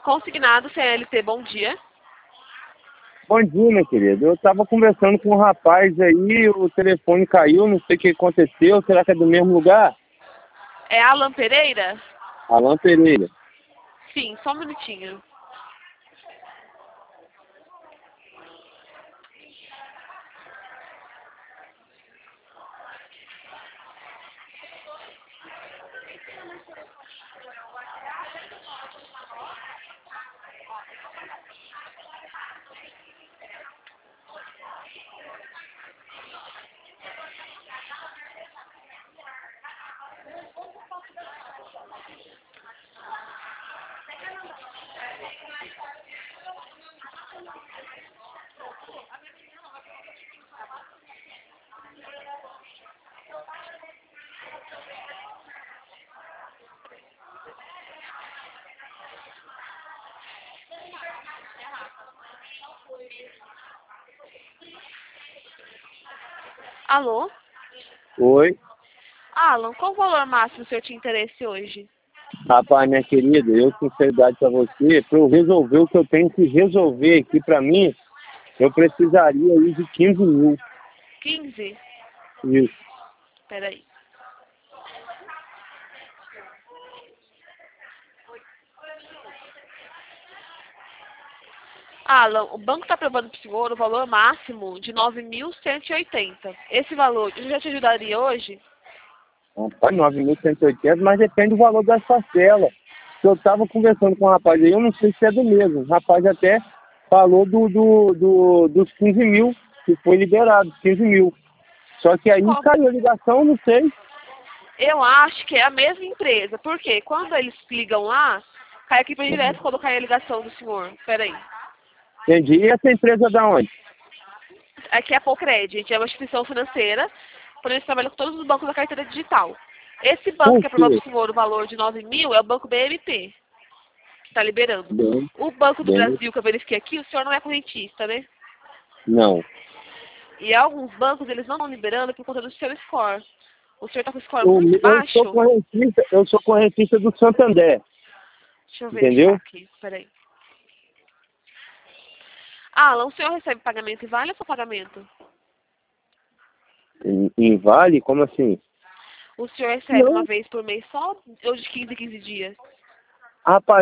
Consignado CLT, bom dia. Bom dia, meu querido. Eu estava conversando com um rapaz aí, o telefone caiu, não sei o que aconteceu. Será que é do mesmo lugar? É Alan Pereira? Alan Pereira. Sim, só um minutinho. Alô? Oi. Alan, qual o valor máximo do senhor tinha interesse hoje? Rapaz, minha querida, eu, sinceridade para você, para eu resolver o que eu tenho que resolver aqui para mim, eu precisaria aí de 15 mil. 15? Isso. Peraí. Alan, o banco está aprovando para o senhor o valor máximo de 9.180. Esse valor já te ajudaria hoje? Rapaz, 9.180, mas depende do valor das parcelas. Eu estava conversando com um rapaz aí, eu não sei se é do mesmo. O rapaz até falou dos 15 mil, que foi liberado, 15 mil. Só que aí caiu a ligação, não sei. Eu acho que é a mesma empresa. Por quê? Quando eles ligam lá, cai aqui para direto quando cai a ligação do senhor. Peraí. Entendi. E essa empresa da onde? Aqui é a Pocred, a gente é uma instituição financeira, porém a gente trabalha com todos os bancos da carteira digital. Esse banco Por que aprovou para quê? o senhor o valor de 9 mil é o Banco BMP, que está liberando. Bem, O Banco do bem, Brasil, que eu verifiquei aqui, o senhor não é correntista, né? não. E alguns bancos, eles não estão liberando por conta do seu score. O senhor está com o score Eu, muito baixo. eu sou correntista do Santander, Deixa eu verificar entendeu? aqui, peraí. Alan, o senhor recebe pagamento e vale ou só pagamento? Em Vale? Como assim? O senhor recebe uma Não. vez por mês só ou de 15 em 15 dias? Rapaz,